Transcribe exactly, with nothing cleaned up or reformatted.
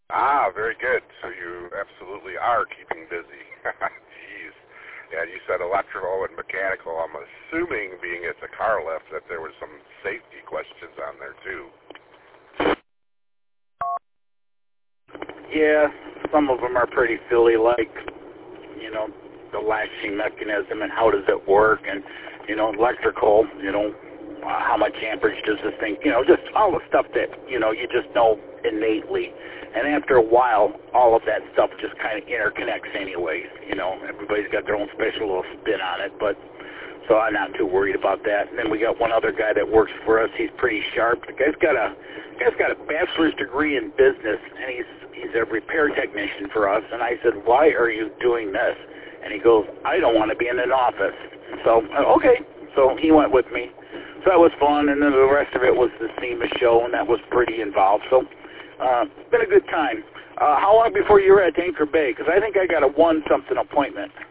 Ah, very good. So you absolutely are keeping busy. Jeez. Yeah, you said electrical and mechanical. I'm assuming, being it's a car lift, that there was some safety questions on there, too. Yeah, some of them are pretty silly, like, you know, the latching mechanism and how does it work, and, you know, electrical, you know, uh, how much amperage does this thing, you know, just all the stuff that, you know, you just know innately. And after a while, all of that stuff just kind of interconnects anyways, you know. Everybody's got their own special little spin on it, but so I'm not too worried about that. And then we got one other guy that works for us. He's pretty sharp. The guy's got a the guy's got a bachelor's degree in business, and he's he's a repair technician for us. And I said, why are you doing this? And he goes, I don't want to be in an office. So, okay. So he went with me. So that was fun, and then the rest of it was the SEMA show, and that was pretty involved. So uh, it's been a good time. Uh, how long before you're at Anchor Bay? Because I think I got a one-something appointment.